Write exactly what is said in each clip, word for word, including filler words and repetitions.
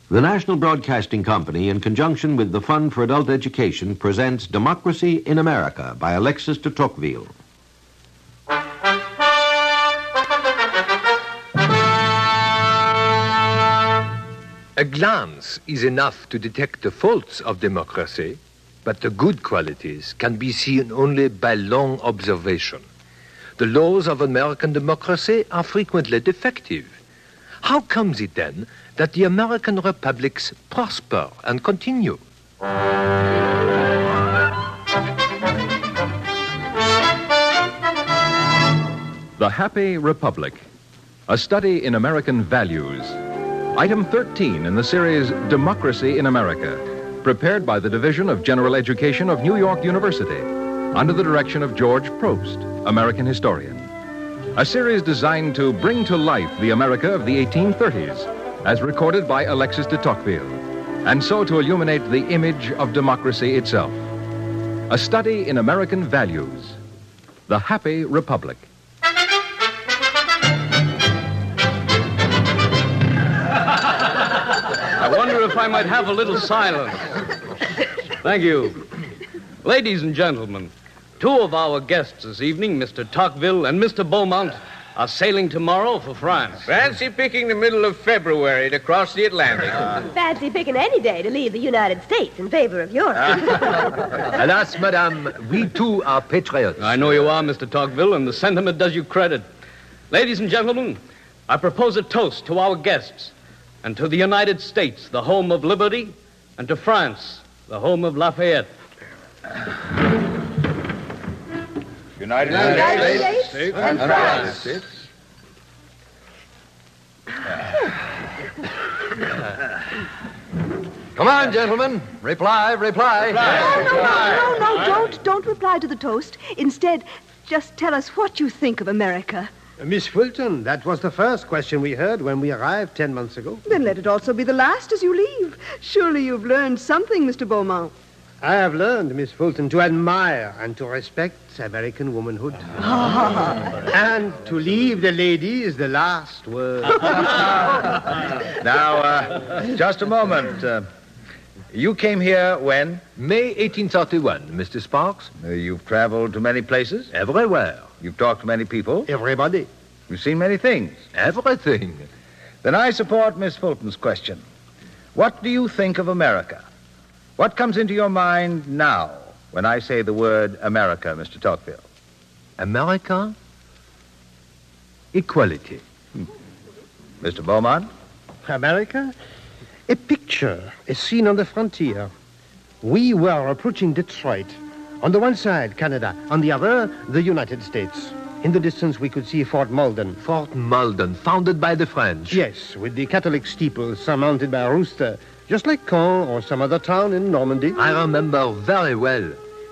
The National Broadcasting Company, in conjunction with the Fund for Adult Education, presents Democracy in America by Alexis de Tocqueville. A glance is enough to detect the faults of democracy, but the good qualities can be seen only by long observation. The laws of American democracy are frequently defective. How comes it then that the American republics prosper and continue? The Happy Republic, a study in American values. Item thirteen in the series Democracy in America, prepared by the Division of General Education of New York University, under the direction of George Probst, American historian. A series designed to bring to life the America of the eighteen thirties, as recorded by Alexis de Tocqueville, and so to illuminate the image of democracy itself. A study in American values. The Happy Republic. I wonder if I might have a little silence. Thank you. Ladies and gentlemen, two of our guests this evening, Mister Tocqueville and Mister Beaumont, are sailing tomorrow for France. Fancy picking the middle of February to cross the Atlantic. Uh, Fancy picking any day to leave the United States in favor of Europe. Alas, madame, we too are patriots. I know you are, Mister Tocqueville, and the sentiment does you credit. Ladies and gentlemen, I propose a toast to our guests, and to the United States, the home of liberty, and to France, the home of Lafayette. United, United States, States, States and France. Come on, gentlemen. Reply, reply. No, no, no, no, no, don't, don't reply to the toast. Instead, just tell us what you think of America. Uh, Miss Fulton, that was the first question we heard when we arrived ten months ago. Then let it also be the last as you leave. Surely you've learned something, Mister Beaumont. I have learned, Miss Fulton, to admire and to respect American womanhood. And to leave the ladies the last word. Now, uh, just a moment. Uh, you came here when? May eighteen thirty-one, Mister Sparks. Uh, you've traveled to many places? Everywhere. You've talked to many people? Everybody. You've seen many things? Everything. Then I support Miss Fulton's question. What do you think of America? What comes into your mind now when I say the word America, Mister Tocqueville? America? Equality. Hmm. Mister Beaumont? America? A picture, a scene on the frontier. We were approaching Detroit. On the one side, Canada. On the other, the United States. In the distance, we could see Fort Malden. Fort Malden, founded by the French. Yes, with the Catholic steeple surmounted by a rooster, just like Caen or some other town in Normandy. I remember very well.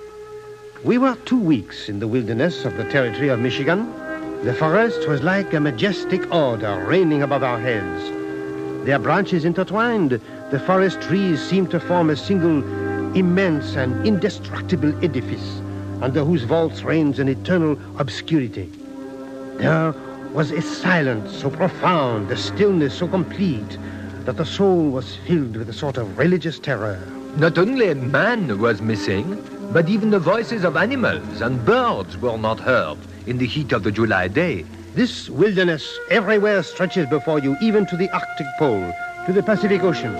We were two weeks in the wilderness of the territory of Michigan. The forest was like a majestic order reigning above our heads. Their branches intertwined, the forest trees seemed to form a single immense and indestructible edifice, under whose vaults reigns an eternal obscurity. There was a silence so profound, a stillness so complete, that the soul was filled with a sort of religious terror. Not only man was missing, but even the voices of animals and birds were not heard in the heat of the July day. This wilderness everywhere stretches before you, even to the Arctic Pole, to the Pacific Ocean.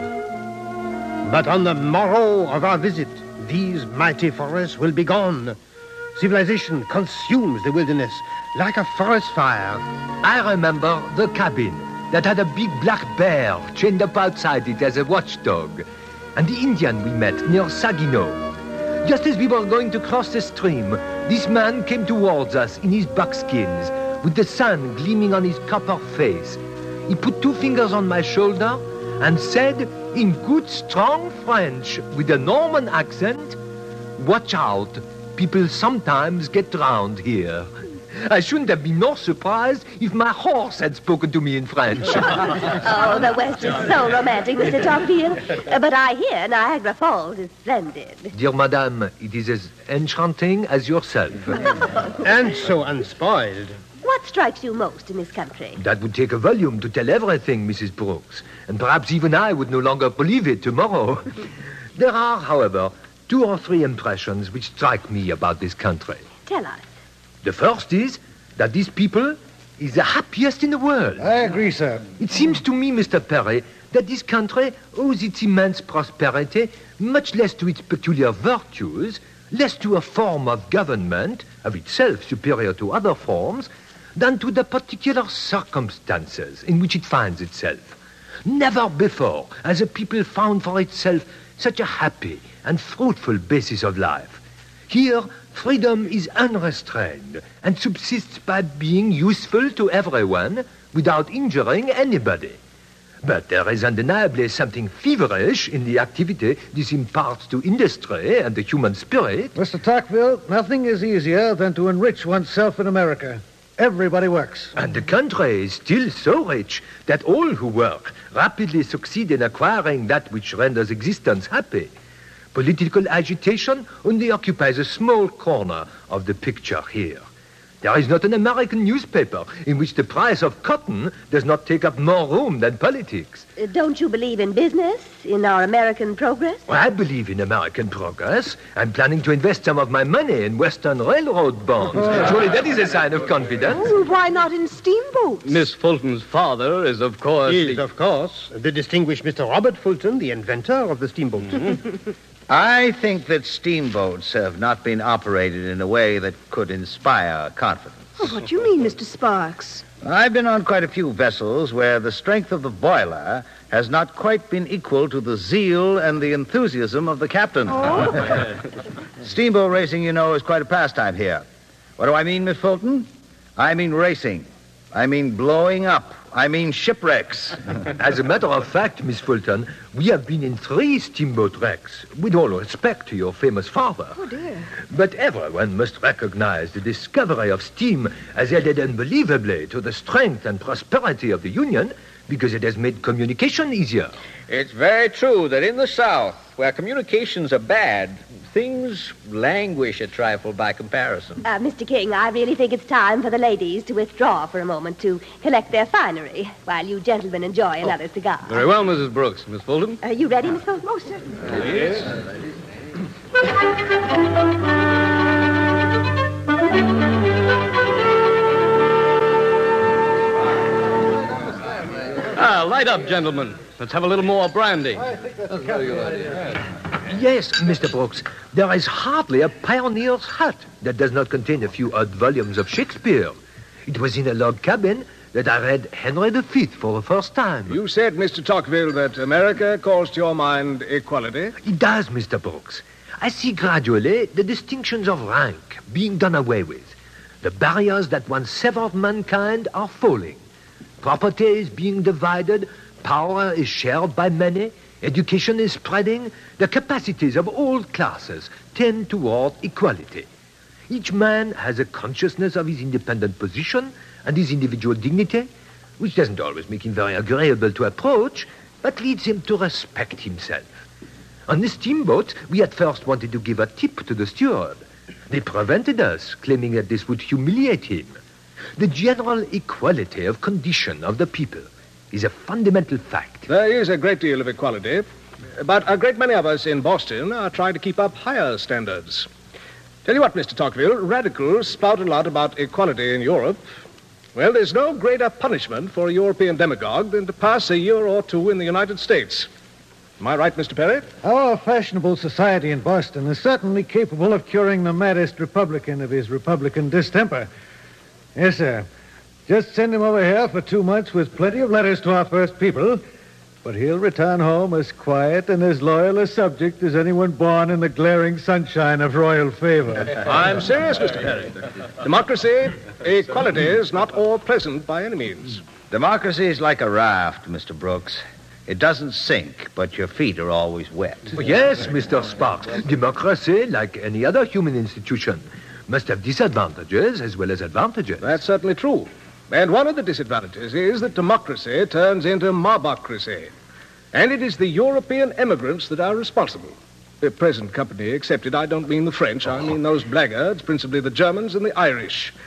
But on the morrow of our visit, these mighty forests will be gone. Civilization consumes the wilderness like a forest fire. I remember the cabin that had a big black bear chained up outside it as a watchdog, and the Indian we met near Saginaw. Just as we were going to cross the stream, this man came towards us in his buckskins, with the sun gleaming on his copper face. He put two fingers on my shoulder and said, in good, strong French, with a Norman accent, "Watch out, people sometimes get drowned here." I shouldn't have been more surprised if my horse had spoken to me in French. Oh, the West is so romantic, Mister Tocqueville. Uh, but I hear Niagara Falls is splendid. Dear madame, it is as enchanting as yourself. And so unspoiled. Why, what strikes you most in this country? That would take a volume to tell everything, Missus Brooks. And perhaps even I would no longer believe it tomorrow. There are, however, two or three impressions which strike me about this country. Tell us. The first is that these people is the happiest in the world. I agree, sir. It seems to me, Mister Perry, that this country owes its immense prosperity much less to its peculiar virtues, less to a form of government, of itself superior to other forms, than to the particular circumstances in which it finds itself. Never before has a people found for itself such a happy and fruitful basis of life. Here, freedom is unrestrained and subsists by being useful to everyone without injuring anybody. But there is undeniably something feverish in the activity this imparts to industry and the human spirit. Mister Tocqueville, nothing is easier than to enrich oneself in America. Everybody works. And the country is still so rich that all who work rapidly succeed in acquiring that which renders existence happy. Political agitation only occupies a small corner of the picture here. There is not an American newspaper in which the price of cotton does not take up more room than politics. Uh, don't you believe in business, in our American progress? Well, I believe in American progress. I'm planning to invest some of my money in Western Railroad bonds. Surely that is a sign of confidence. Oh, why not in steamboats? Miss Fulton's father is, of course... Is, the... of course, the distinguished Mister Robert Fulton, the inventor of the steamboat. Mm-hmm. I think that steamboats have not been operated in a way that could inspire confidence. Oh, what do you mean, Mister Sparks? I've been on quite a few vessels where the strength of the boiler has not quite been equal to the zeal and the enthusiasm of the captain. Oh. Steamboat racing, you know, is quite a pastime here. What do I mean, Miss Fulton? I mean racing. I mean blowing up. I mean shipwrecks. As a matter of fact, Miss Fulton, we have been in three steamboat wrecks, with all respect to your famous father. Oh, dear. But everyone must recognize the discovery of steam has added unbelievably to the strength and prosperity of the Union because it has made communication easier. It's very true that in the South, where communications are bad, things languish a trifle by comparison. Uh, Mister King, I really think it's time for the ladies to withdraw for a moment to collect their finery while you gentlemen enjoy another cigar. Very well, Missus Brooks. Miss Fulton? Are you ready, Miss Fulton? Most certainly. Yes. Ah, light up, gentlemen. Let's have a little more brandy. Yes, Mister Brooks, there is hardly a pioneer's hut that does not contain a few odd volumes of Shakespeare. It was in a log cabin that I read Henry the Fifth for the first time. You said, Mister Tocqueville, that America calls to your mind equality? It does, Mister Brooks. I see gradually the distinctions of rank being done away with. The barriers that once severed mankind are falling. Property is being divided, power is shared by many, education is spreading, the capacities of all classes tend toward equality. Each man has a consciousness of his independent position and his individual dignity, which doesn't always make him very agreeable to approach, but leads him to respect himself. On the steamboat, we at first wanted to give a tip to the steward. They prevented us, claiming that this would humiliate him. The general equality of condition of the people is a fundamental fact. There is a great deal of equality, but a great many of us in Boston are trying to keep up higher standards. Tell you what, Mister Tocqueville, radicals spout a lot about equality in Europe. Well, there's no greater punishment for a European demagogue than to pass a year or two in the United States. Am I right, Mister Perry? Our fashionable society in Boston is certainly capable of curing the maddest Republican of his Republican distemper. Yes, sir. Just send him over here for two months with plenty of letters to our first people, but he'll return home as quiet and as loyal a subject as anyone born in the glaring sunshine of royal favor. I'm serious, Mister Perry. Democracy, equality is not all pleasant by any means. Democracy is like a raft, Mister Brooks. It doesn't sink, but your feet are always wet. Yes, Mister Sparks. Democracy, like any other human institution, must have disadvantages as well as advantages. That's certainly true. And one of the disadvantages is that democracy turns into mobocracy. And it is the European immigrants that are responsible. The present company accepted. I don't mean the French. I mean those blackguards, principally the Germans and the Irish.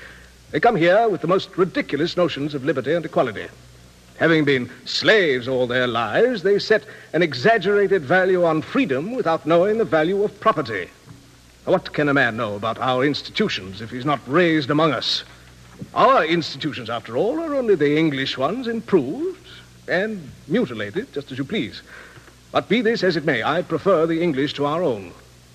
They come here with the most ridiculous notions of liberty and equality. Having been slaves all their lives, they set an exaggerated value on freedom without knowing the value of property. What can a man know about our institutions if he's not raised among us? Our institutions, after all, are only the English ones, improved and mutilated, just as you please. But be this as it may, I prefer the English to our own.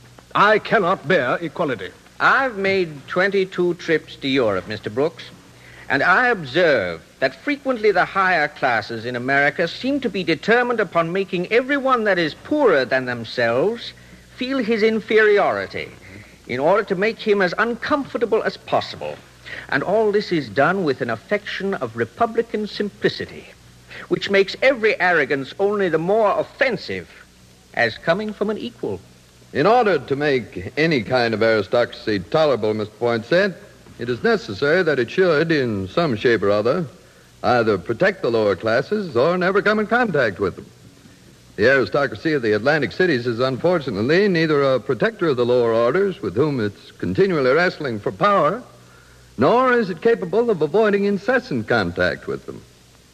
I cannot bear equality. I've made twenty-two trips to Europe, Mister Brooks, and I observe that frequently the higher classes in America seem to be determined upon making everyone that is poorer than themselves feel his inferiority in order to make him as uncomfortable as possible. And all this is done with an affection of republican simplicity, which makes every arrogance only the more offensive as coming from an equal. In order to make any kind of aristocracy tolerable, Mister Poinsett, it is necessary that it should, in some shape or other, either protect the lower classes or never come in contact with them. The aristocracy of the Atlantic cities is unfortunately neither a protector of the lower orders, with whom it's continually wrestling for power, nor is it capable of avoiding incessant contact with them.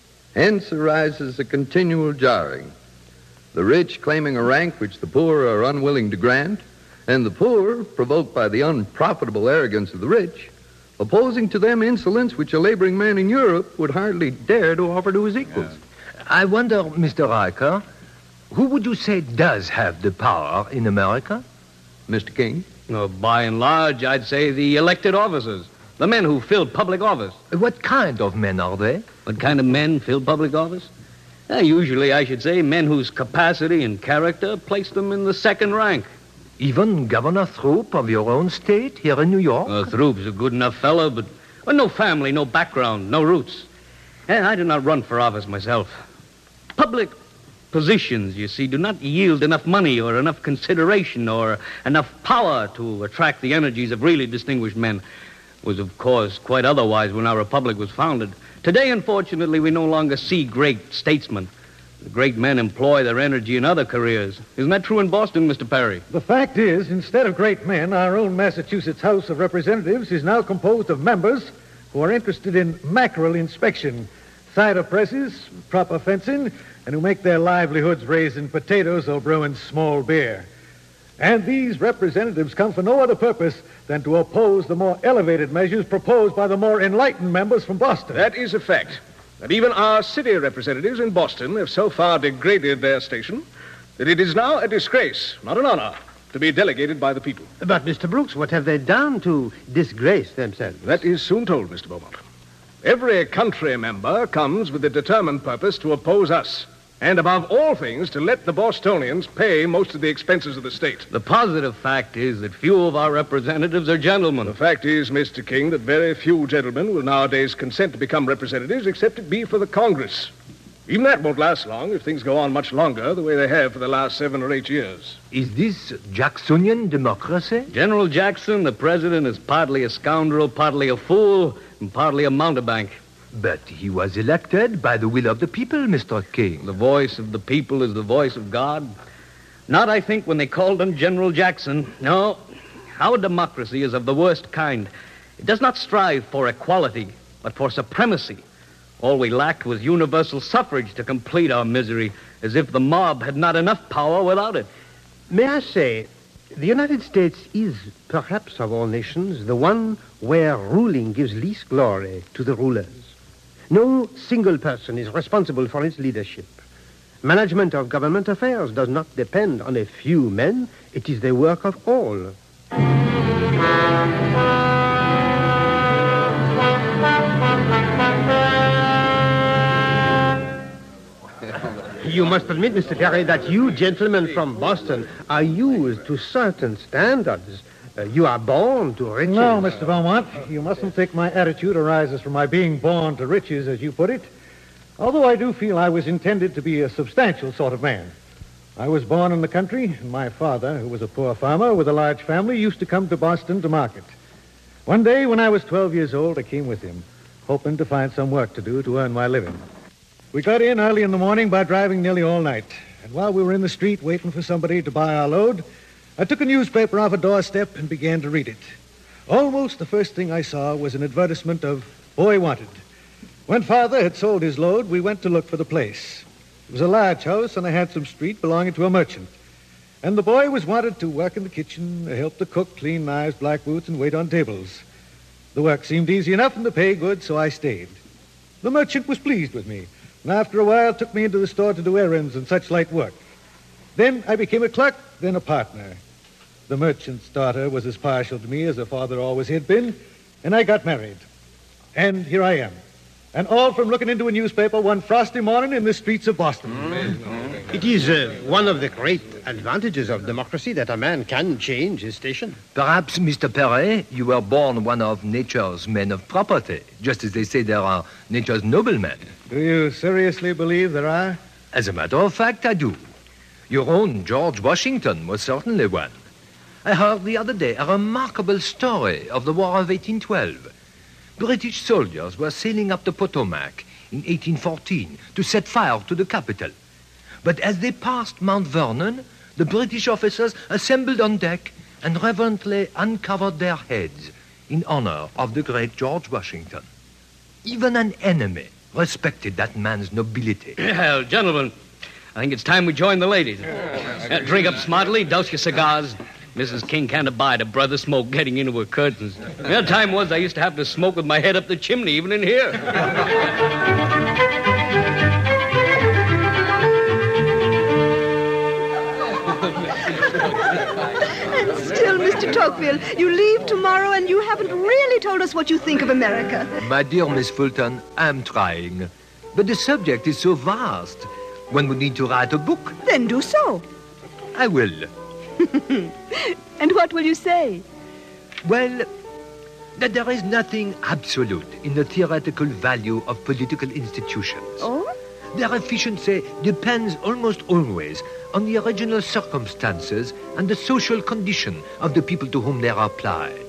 Hence arises a continual jarring, the rich claiming a rank which the poor are unwilling to grant, and the poor, provoked by the unprofitable arrogance of the rich, opposing to them insolence which a laboring man in Europe would hardly dare to offer to his equals. Yeah. I wonder, Mister Riker, who would you say does have the power in America? Mister King? No, by and large, I'd say the elected officers, the men who fill public office. What kind of men are they? What kind of men fill public office? Uh, usually, I should say, men whose capacity and character place them in the second rank. Even Governor Throop of your own state here in New York? Uh, Throop's a good enough fellow, but well, no family, no background, no roots. And I do not run for office myself. Public positions, you see, do not yield enough money or enough consideration or enough power to attract the energies of really distinguished men. It was, of course, quite otherwise when our republic was founded. Today, unfortunately, we no longer see great statesmen. The great men employ their energy in other careers. Isn't that true in Boston, Mister Perry? The fact is, instead of great men, our own Massachusetts House of Representatives is now composed of members who are interested in mackerel inspection, cider presses, proper fencing, and who make their livelihoods raising potatoes or brewing small beer. And these representatives come for no other purpose than to oppose the more elevated measures proposed by the more enlightened members from Boston. That is a fact. That even our city representatives in Boston have so far degraded their station that it is now a disgrace, not an honor, to be delegated by the people. But, Mister Brooks, what have they done to disgrace themselves? That is soon told, Mister Beaumont. Every country member comes with the determined purpose to oppose us, and above all things, to let the Bostonians pay most of the expenses of the state. The positive fact is that few of our representatives are gentlemen. The fact is, Mister King, that very few gentlemen will nowadays consent to become representatives except it be for the Congress. Even that won't last long if things go on much longer the way they have for the last seven or eight years. Is this Jacksonian democracy? General Jackson, the president, is partly a scoundrel, partly a fool, and partly a mountebank. But he was elected by the will of the people, Mister King. The voice of the people is the voice of God. Not, I think, when they called him General Jackson. No, our democracy is of the worst kind. It does not strive for equality, but for supremacy. All we lacked was universal suffrage to complete our misery, as if the mob had not enough power without it. May I say, the United States is, perhaps of all nations, the one where ruling gives least glory to the rulers. No single person is responsible for its leadership. Management of government affairs does not depend on a few men. It is the work of all. You must admit, Mister Perry, that you gentlemen from Boston are used to certain standards. Uh, you are born to riches. No, Mister Beaumont, you mustn't think my attitude arises from my being born to riches, as you put it. Although I do feel I was intended to be a substantial sort of man. I was born in the country, and my father, who was a poor farmer with a large family, used to come to Boston to market. One day, when I was twelve years old, I came with him, hoping to find some work to do to earn my living. We got in early in the morning by driving nearly all night. And while we were in the street waiting for somebody to buy our load, I took a newspaper off a doorstep and began to read it. Almost the first thing I saw was an advertisement of Boy Wanted. When Father had sold his load, we went to look for the place. It was a large house on a handsome street belonging to a merchant. And the boy was wanted to work in the kitchen, help the cook clean knives, black boots, and wait on tables. The work seemed easy enough and the pay good, so I stayed. The merchant was pleased with me, and after a while took me into the store to do errands and such light work. Then I became a clerk, then a partner. The merchant's daughter was as partial to me as her father always had been, and I got married. And here I am. And all from looking into a newspaper one frosty morning in the streets of Boston. Mm. It is uh, one of the great advantages of democracy that a man can change his station. Perhaps, Mister Perret, you were born one of nature's men of property, just as they say there are nature's noblemen. Do you seriously believe there are? As a matter of fact, I do. Your own George Washington was certainly one. I heard the other day a remarkable story of the War of eighteen twelve. British soldiers were sailing up the Potomac in eighteen fourteen to set fire to the capital. But as they passed Mount Vernon, the British officers assembled on deck and reverently uncovered their heads in honor of the great George Washington. Even an enemy respected that man's nobility. Well, gentlemen, I think it's time we join the ladies. Uh, drink up smartly, douse your cigars. Missus King can't abide a brother smoke getting into her curtains. The time was I used to have to smoke with my head up the chimney, even in here. And still, Mister Tocqueville, you leave tomorrow and you haven't really told us what you think of America. My dear Miss Fulton, I'm trying. But the subject is so vast. One would need to write a book. Then do so. I will. And what will you say? Well, that there is nothing absolute in the theoretical value of political institutions. Oh? Their efficiency depends almost always on the original circumstances and the social condition of the people to whom they are applied.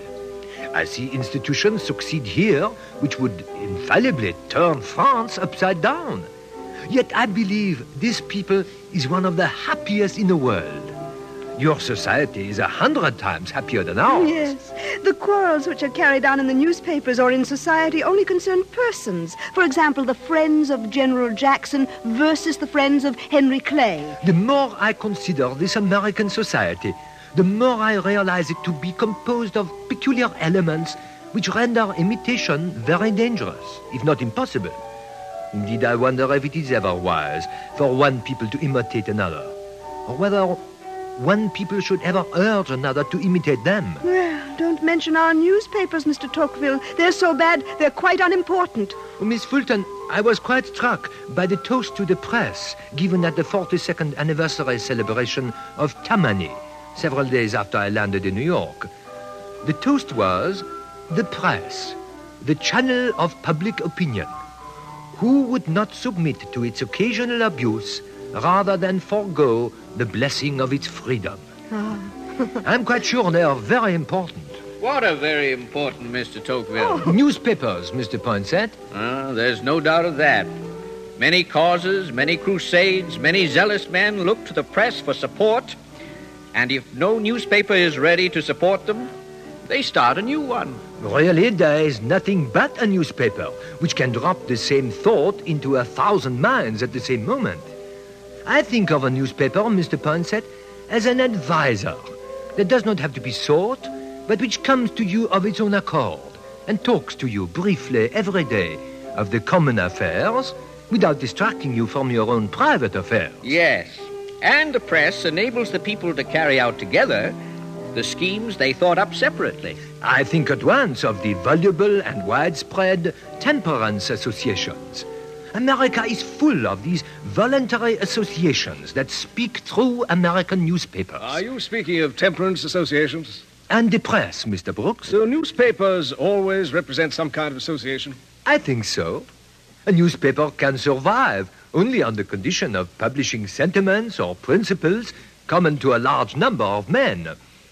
I see institutions succeed here which would infallibly turn France upside down. Yet I believe this people is one of the happiest in the world. Your society is a hundred times happier than ours. Yes. The quarrels which are carried on in the newspapers or in society only concern persons. For example, the friends of General Jackson versus the friends of Henry Clay. The more I consider this American society, the more I realize it to be composed of peculiar elements which render imitation very dangerous, if not impossible. Indeed, I wonder if it is ever wise for one people to imitate another, or whether one people should ever urge another to imitate them. Well, don't mention our newspapers, Mister Tocqueville. They're so bad, they're quite unimportant. Oh, Miss Fulton, I was quite struck by the toast to the press given at the forty-second anniversary celebration of Tammany, several days after I landed in New York. The toast was, the press, the channel of public opinion. Who would not submit to its occasional abuse rather than forego the blessing of its freedom? Ah. I'm quite sure they are very important. What are very important, Mister Tocqueville? Oh. Newspapers, Mister Poinsett. Ah, there's no doubt of that. Many causes, many crusades, many zealous men look to the press for support. And if no newspaper is ready to support them, they start a new one. Really, there is nothing but a newspaper which can drop the same thought into a thousand minds at the same moment. I think of a newspaper, Mister Poinsett, as an advisor that does not have to be sought, but which comes to you of its own accord and talks to you briefly every day of the common affairs without distracting you from your own private affairs. Yes, and the press enables the people to carry out together the schemes they thought up separately. I think at once of the valuable and widespread temperance associations. America is full of these voluntary associations that speak through American newspapers. Are you speaking of temperance associations? And the press, Mister Brooks. Do newspapers always represent some kind of association? I think so. A newspaper can survive only on the condition of publishing sentiments or principles common to a large number of men.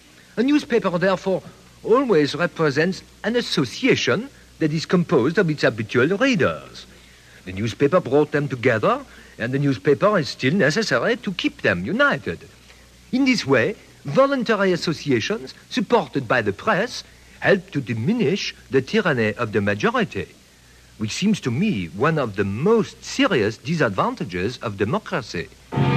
A newspaper, therefore, always represents an association that is composed of its habitual readers. The newspaper brought them together, and the newspaper is still necessary to keep them united. In this way, voluntary associations, supported by the press, help to diminish the tyranny of the majority, which seems to me one of the most serious disadvantages of democracy.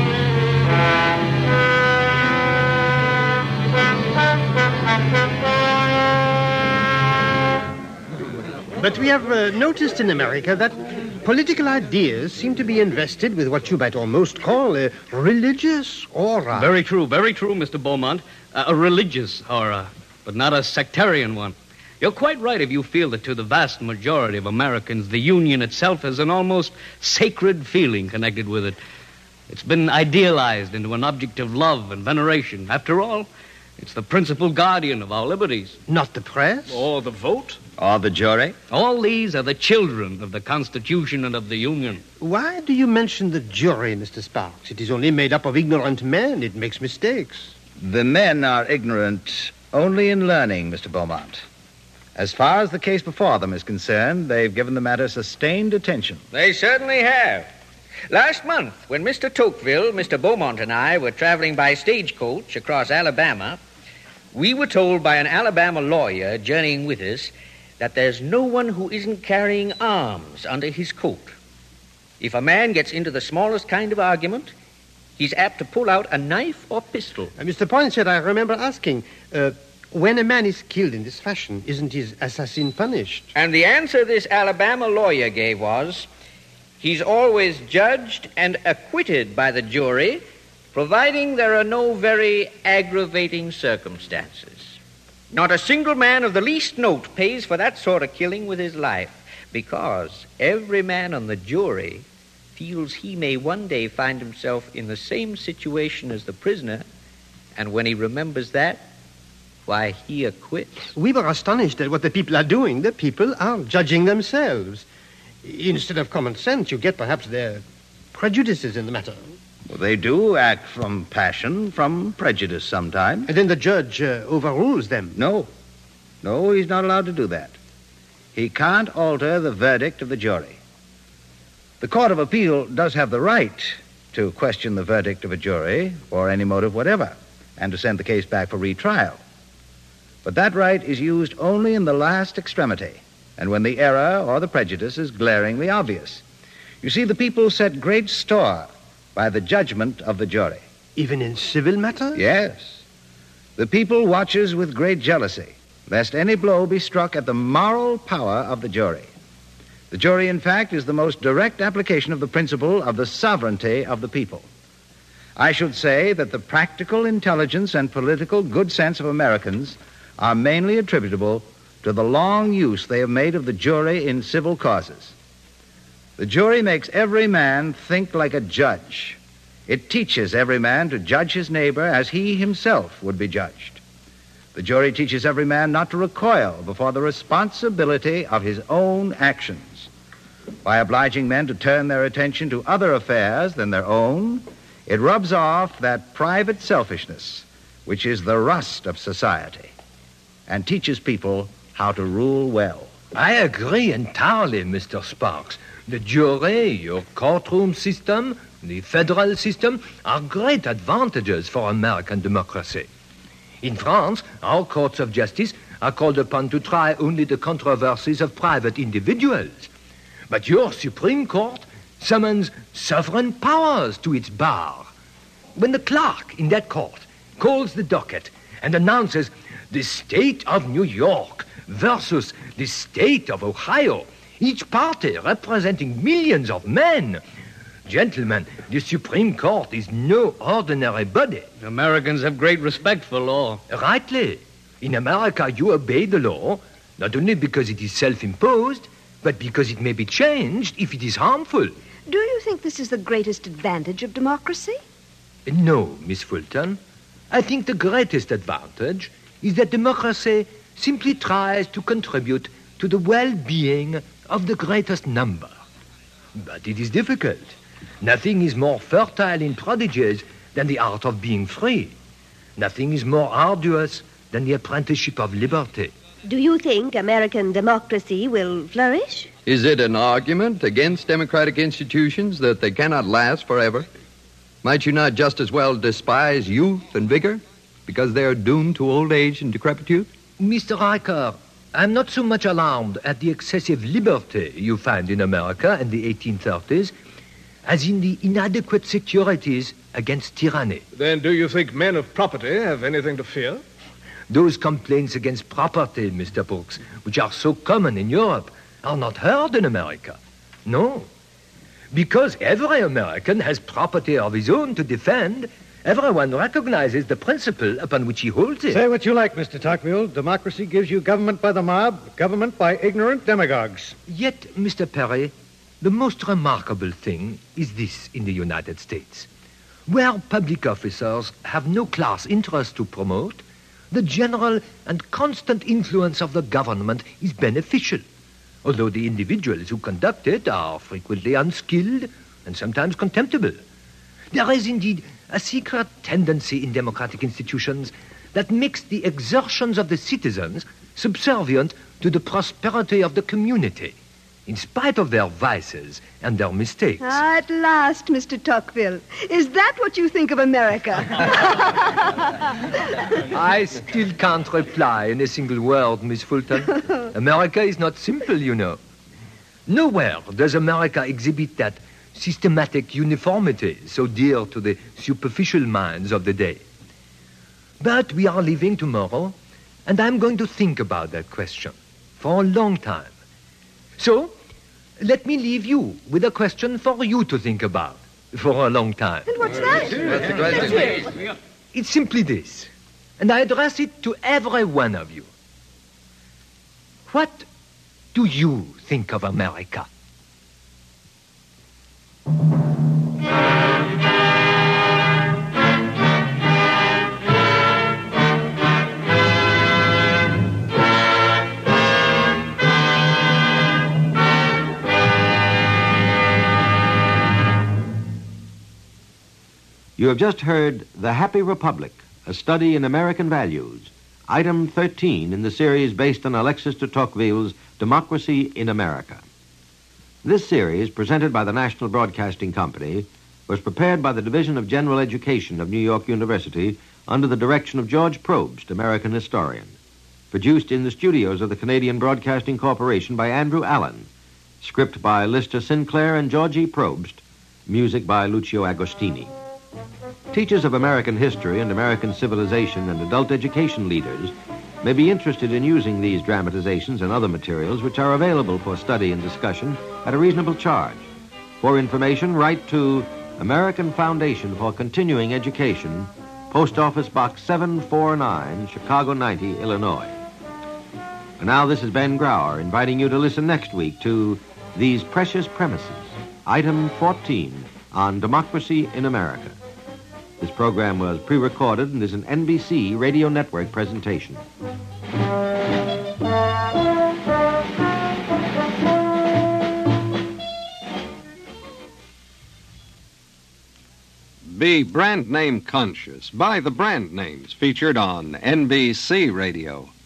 But we have uh, noticed in America that political ideas seem to be invested with what you might almost call a religious aura. Very true, very true, Mister Beaumont. Uh, a religious aura, but not a sectarian one. You're quite right if you feel that to the vast majority of Americans, the Union itself has an almost sacred feeling connected with it. It's been idealized into an object of love and veneration. After all, it's the principal guardian of our liberties. Not the press? Or the vote? Or the jury? All these are the children of the Constitution and of the Union. Why do you mention the jury, Mister Sparks? It is only made up of ignorant men. It makes mistakes. The men are ignorant only in learning, Mister Beaumont. As far as the case before them is concerned, they've given the matter sustained attention. They certainly have. Last month, when Mister Tocqueville, Mister Beaumont, and I were traveling by stagecoach across Alabama, we were told by an Alabama lawyer journeying with us that there's no one who isn't carrying arms under his coat. If a man gets into the smallest kind of argument, he's apt to pull out a knife or pistol. Uh, Mister Poinsett, I remember asking, uh, when a man is killed in this fashion, isn't his assassin punished? And the answer this Alabama lawyer gave was, he's always judged and acquitted by the jury, providing there are no very aggravating circumstances. Not a single man of the least note pays for that sort of killing with his life, because every man on the jury feels he may one day find himself in the same situation as the prisoner, and when he remembers that, why, he acquits. We were astonished at what the people are doing. The people are judging themselves. Instead of common sense, you get perhaps their prejudices in the matter. Well, they do act from passion, from prejudice sometimes. And then the judge uh, overrules them. No. No, he's not allowed to do that. He can't alter the verdict of the jury. The Court of Appeal does have the right to question the verdict of a jury for any motive whatever, and to send the case back for retrial. But that right is used only in the last extremity, and when the error or the prejudice is glaringly obvious. You see, the people set great store by the judgment of the jury. Even in civil matters? Yes. The people watches with great jealousy, lest any blow be struck at the moral power of the jury. The jury, in fact, is the most direct application of the principle of the sovereignty of the people. I should say that the practical intelligence and political good sense of Americans are mainly attributable to the long use they have made of the jury in civil causes. The jury makes every man think like a judge. It teaches every man to judge his neighbor as he himself would be judged. The jury teaches every man not to recoil before the responsibility of his own actions. By obliging men to turn their attention to other affairs than their own, it rubs off that private selfishness which is the rust of society, and teaches people how to rule well. I agree entirely, Mister Sparks. The jury, your courtroom system, the federal system are great advantages for American democracy. In France, our courts of justice are called upon to try only the controversies of private individuals. But your Supreme Court summons sovereign powers to its bar. When the clerk in that court calls the docket and announces the state of New York versus the state of Ohio, each party representing millions of men, gentlemen, the Supreme Court is no ordinary body. Americans have great respect for law. Rightly. In America, you obey the law, not only because it is self-imposed, but because it may be changed if it is harmful. Do you think this is the greatest advantage of democracy? No, Miss Fulton. I think the greatest advantage is that democracy simply tries to contribute to the well-being of the greatest number. But it is difficult. Nothing is more fertile in prodigies than the art of being free. Nothing is more arduous than the apprenticeship of liberty. Do you think American democracy will flourish? Is it an argument against democratic institutions that they cannot last forever? Might you not just as well despise youth and vigor because they are doomed to old age and decrepitude? Mister Riker, I'm not so much alarmed at the excessive liberty you find in America in the eighteen thirties as in the inadequate securities against tyranny. Then do you think men of property have anything to fear? Those complaints against property, Mister Brooks, which are so common in Europe, are not heard in America. No. Because every American has property of his own to defend, everyone recognizes the principle upon which he holds it. Say what you like, Mister Tocqueville. Democracy gives you government by the mob, government by ignorant demagogues. Yet, Mister Perry, the most remarkable thing is this in the United States. Where public officers have no class interest to promote, the general and constant influence of the government is beneficial, although the individuals who conduct it are frequently unskilled and sometimes contemptible. There is indeed a secret tendency in democratic institutions that makes the exertions of the citizens subservient to the prosperity of the community, in spite of their vices and their mistakes. Ah, at last, Mister Tocqueville. Is that what you think of America? I still can't reply in a single word, Miss Fulton. America is not simple, you know. Nowhere does America exhibit that systematic uniformity so dear to the superficial minds of the day. But we are leaving tomorrow, and I'm going to think about that question for a long time. So, let me leave you with a question for you to think about for a long time. And what's that? What's the question? It's simply this, and I address it to every one of you. What do you think of America? You have just heard The Happy Republic, a study in American values, item thirteen in the series based on Alexis de Tocqueville's Democracy in America. This series, presented by the National Broadcasting Company, was prepared by the Division of General Education of New York University under the direction of George Probst, American historian. Produced in the studios of the Canadian Broadcasting Corporation by Andrew Allen. Script by Lister Sinclair and George E. Probst. Music by Lucio Agostini. Teachers of American history and American civilization and adult education leaders may be interested in using these dramatizations and other materials which are available for study and discussion at a reasonable charge. For information, write to American Foundation for Continuing Education, Post Office Box seven forty-nine, Chicago ninety, Illinois. And now this is Ben Grauer inviting you to listen next week to These Precious Premises, item fourteen on Democracy in America. This program was pre-recorded and is an N B C Radio Network presentation. Be brand name conscious. Buy the brand names featured on N B C Radio.